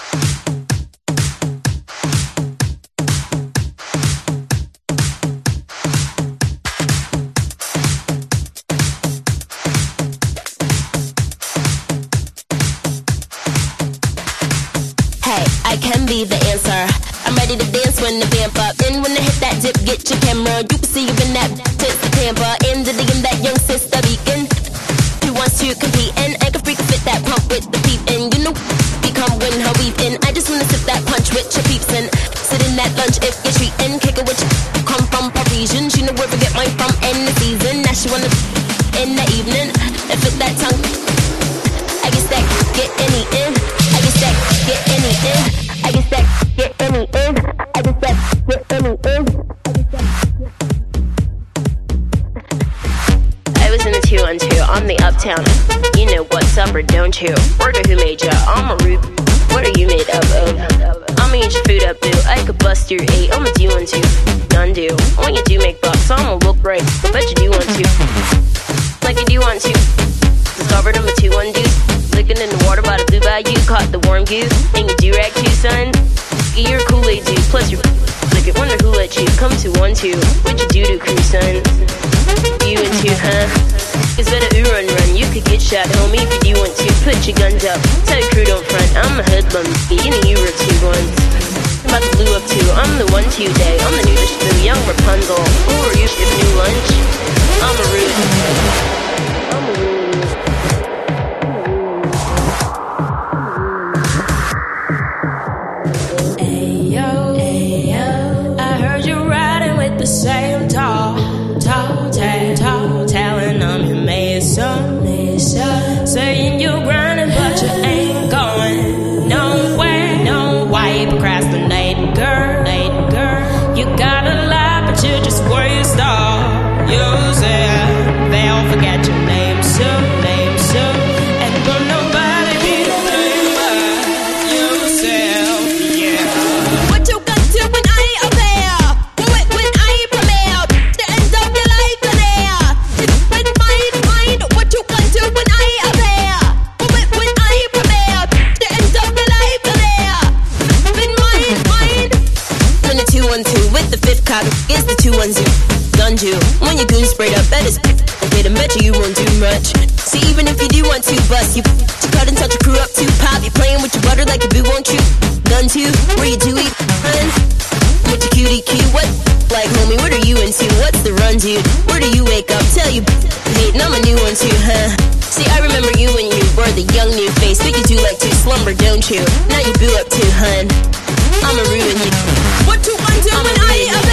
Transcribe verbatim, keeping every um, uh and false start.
Hey, I can be the answer. I'm ready to dance when the vamp up. And when I hit that dip, get your camera. You can see you in that tits the Tampa. And the in that young sister beacon. Who wants to compete? And I can freak fit that pump with the peep. And you know, become when her weeping. I just wanna sip that punch with your peeps. And sit in that lunch if you're treating. Kick it with your come from Parisian. She know where to get mine from in the season. Now she wanna in the evening. And fit that tongue. I guess that get any in. I guess that get any in. I guess that get any in. I guess that get any in. I was in the two on two on the uptown. You know what's up or don't you? Word of who made ya? I'm a Rube. What are you made up of? I'ma eat your food up, boo. I could bust your eight. I'ma do one two. None do. When you do make bucks, I'ma look right. Bet you do want to. Like you do want to. Discovered I'm a two one dude. Licking in the water by the blue bayou. Caught the warm goose. And you do rag too, son. You're a Kool-Aid dude. Plus you're like it. Wonder who let you come to one two. What you do to crew, son? You and two, huh? It's better ooh run run. You could get shot, homie, if you do want to. Put your guns up. Tell your crew don't front. I'm a hoodlum. You know you were two ones. I'm about to blue up too. I'm the one two day. I'm the new dish boo. Young Rapunzel. Who are you for new lunch? I'm a rude. I'm a rude. The same tall, tall, tall, tall, telling I'm your mason, mason. Saying you're grinding, but you ain't going nowhere. No, why you procrastinating, girl, late girl? You got a lot, but you just waste all yourself. They'll forget your name soon, name soon, and will nobody be the same but yourself, yeah. What you got to when I ain't up there? It's the two ones you done you. When your goon sprayed up, bet it's okay to bet you you won't do much. See, even if you do want to bust, you to cut and touch your crew up to pop. You playing with your butter like a boo, won't you? Done too. Where you do eat fun with your cutie cue. What like homie? What are you into? What's the run, dude? Where do you wake up? Tell you hating, I'm a new one too, huh? See, I remember you when you were the young new face, but you do like to slumber, don't you? Now you boo up too, hun. I'ma ruin you. What you want to when I